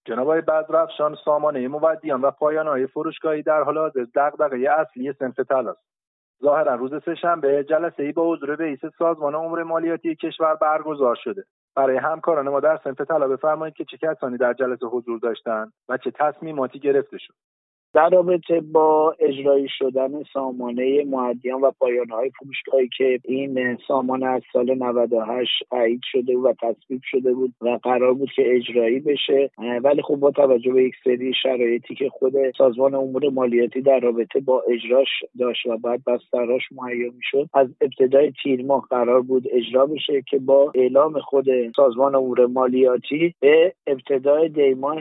جناب آقای بدرفشان، سامانه مودیان و پایانه‌های فروشگاهی در حال حاضر دغدغه اصلی صنف طلا است. ظاهرا روز سه‌شنبه جلسه‌ای با حضور رئیس سازمان امور مالیاتی کشور برگزار شده. برای همکاران ما در صنف طلا بفرمایید که چه کسانی در جلسه حضور داشتند و چه تصمیماتی گرفته شد. در رابطه با اجرایی شدن سامانه مودیان و پایانه‌های فروشگاهی که این سامانه از سال 98 تایید شده و تصویب شده بود و قرار بود که اجرایی بشه، ولی خب با توجه به یک سری شرایطی که خود سازمان امور مالیاتی در رابطه با اجراش داشت و بعد بستراش مهیا میشد، از ابتدای تیر ماه قرار بود اجرا بشه که با اعلام خود سازمان امور مالیاتی به ابتدای دی ماه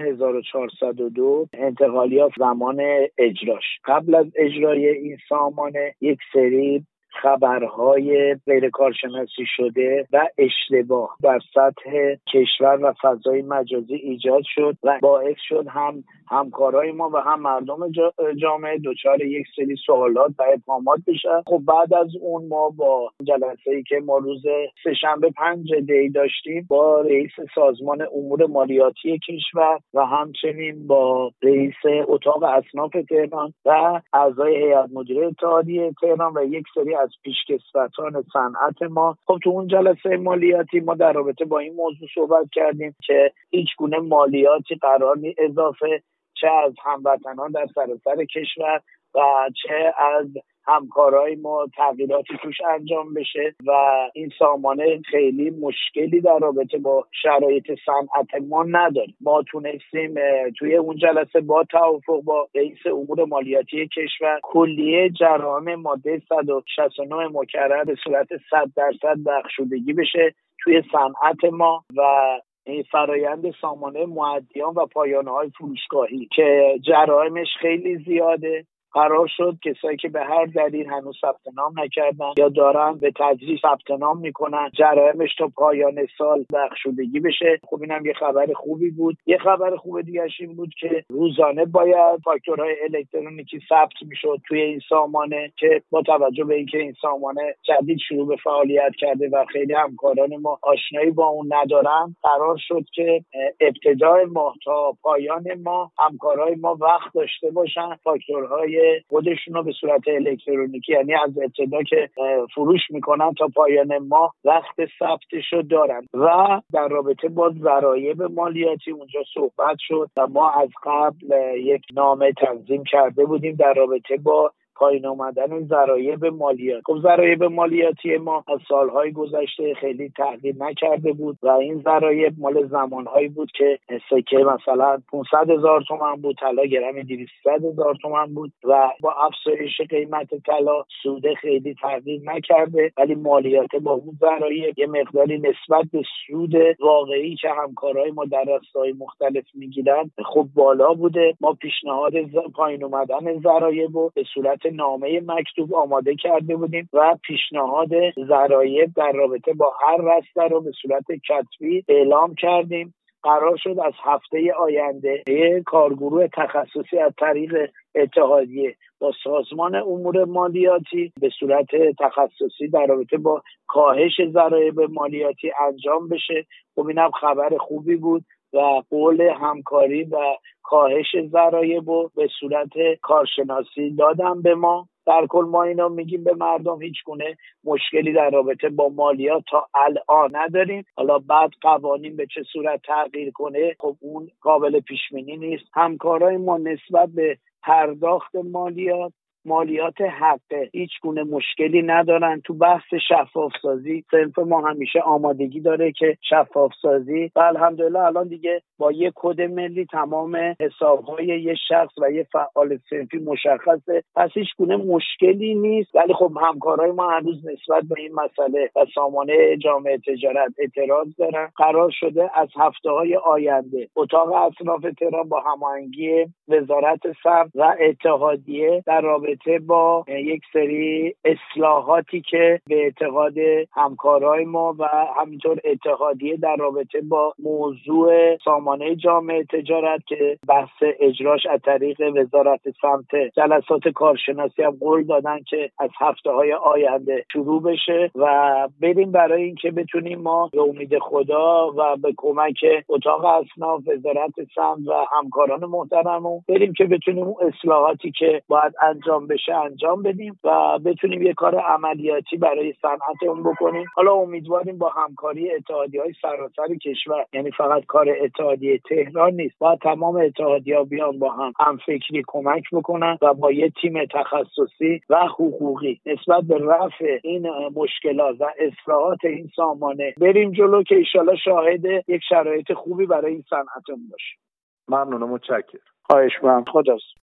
1402 انتقالیات زمان اجراش. قبل از اجرای این سامانه یک سری خبرهای غیر کارشناسی شده و اشتباه در سطح کشور و فضای مجازی ایجاد شد و باعث شد هم همکارای ما و هم مردم جامعه دچار یک سری سوالات و ابهامات بشن. خب بعد از اون ما با جلسه‌ای که ما روز سه‌شنبه 5 دی داشتیم با رئیس سازمان امور مالیاتی کشور و همچنین با رئیس اتاق اصناف تهران و اعضای هیئت مدیره اتحادیه تهران و یک سری از پیشکسوتان صنعت ما، خب تو اون جلسه مالیاتی ما در رابطه با این موضوع صحبت کردیم که هیچ گونه مالیاتی قرار نیست اضافه چه از هموطنان در سراسر کشور و چه از همکارای ما تغییراتی توش انجام بشه و این سامانه خیلی مشکلی در رابطه با شرایط صنعت ما نداره. ما تونستیم توی اون جلسه با توافق با رئیس امور مالیاتی کشور کلیه جرائم ماده 169 مکرر به صورت 100% بخشودگی بشه توی صنعت ما و این فرایند سامانه مودیان و پایانه‌های فروشگاهی که جرائمش خیلی زیاده، قرار شد کسایی که به هر دلیل هنوز ثبت نام نکردن یا دارن به تدریج ثبت نام میکنن جرائمش تا پایان سال بخشودگی بشه. خب اینم یه خبر خوبی بود. یه خبر خوب دیگه‌اش این بود که روزانه باید فاکتورهای الکترونیکی ثبت میشد توی این سامانه که با توجه به اینکه این سامانه جدید شروع به فعالیت کرده و خیلی همکاران ما آشنایی با اون ندارن، قرار شد که ابتدای ماه تا پایان ماه همکارای ما وقت داشته باشن فاکتورهای خودشون رو به صورت الکترونیکی، یعنی از ابتدا که فروش میکنن تا پایان ماه وقت ثبتشو دارن. و در رابطه با ضرایب مالیاتی اونجا صحبت شد و ما از قبل یک نامه تنظیم کرده بودیم در رابطه با پایین آمدن ضرایب مالیات. خب ضرایب مالیاتی ما از سالهای گذشته خیلی تغییر نکرده بود و این ضرایب مال زمانهایی بود که سکه مثلا 500,000 تومان بود، طلا گرم 200,000 تومان بود و با افزایش قیمت طلا سود خیلی تغییر نکرده، ولی مالیات با اون ضرایب یه مقداری نسبت به سود واقعی که همکارای ما در راستای مختلف میگیرن خب بالا بوده. ما پیشنهاد پایین اومدن ضرایب رو به صورت نامه مکتوب آماده کرده بودیم و پیشنهاد ضرایب در رابطه با هر رسته رو به صورت کتبی اعلام کردیم. قرار شد از هفته آینده یک کارگروه تخصصی از طریق اتحادیه با سازمان امور مالیاتی به صورت تخصصی در رابطه با کاهش ضرایب مالیاتی انجام بشه. خب اینم خبر خوبی بود و قول همکاری و کاهش ضرایب رو به صورت کارشناسی دادم به ما. در کل ما اینا میگیم به مردم هیچ گونه مشکلی در رابطه با مالیات تا الان نداریم. حالا بعد قوانین به چه صورت تغییر کنه خب اون قابل پیش بینی نیست. همکارای ما نسبت به پرداخت مالیات حقه هیچ گونه مشکلی ندارن. تو بحث شفاف سازی صنف ما همیشه آمادگی داره که شفاف سازی و الحمدلله الان دیگه با یه کد ملی تمام حسابهای یه شخص و یه فعال صنفی مشخصه، پس هیچ گونه مشکلی نیست. ولی خب همکارای ما هنوز نسبت به این مسئله و سامانه جامعه تجارت اعتراض دارن. قرار شده از هفته‌های آینده اتاق اصناف تهران با هماهنگی وزارت صرف و اتحادیه در رابطه رابطه با یک سری اصلاحاتی که به اعتقاد همکارای ما و همینطور اتحادیه در رابطه با موضوع سامانه جامعه تجارت که بحث اجراش از طریق وزارت سمت جلسات کارشناسی هم قول دادن که از هفته‌های آینده شروع بشه و بریم برای اینکه بتونیم ما به امید خدا و به کمک اتاق اصناف، وزارت سمت و همکاران محترمون بریم که بتونیم اون اصلاحاتی که باید انجام بشه انجام بدیم و بتونیم یه کار عملیاتی برای صنعتمون بکنیم. حالا امیدواریم با همکاری اتحادیه‌های سراسر کشور، یعنی فقط کار اتحادیه تهران نیست، با تمام اتحادیه‌ها بیان با هم فکری کمک بکنن و با یه تیم تخصصی و حقوقی نسبت به رفع این مشکلات و اصلاحات این سامانه بریم جلو که انشالله شاهد یک شرایط خوبی برای این صنعتمون باشیم. ممنونم، متشکرم. خواهش می‌کنم. خداحافظ.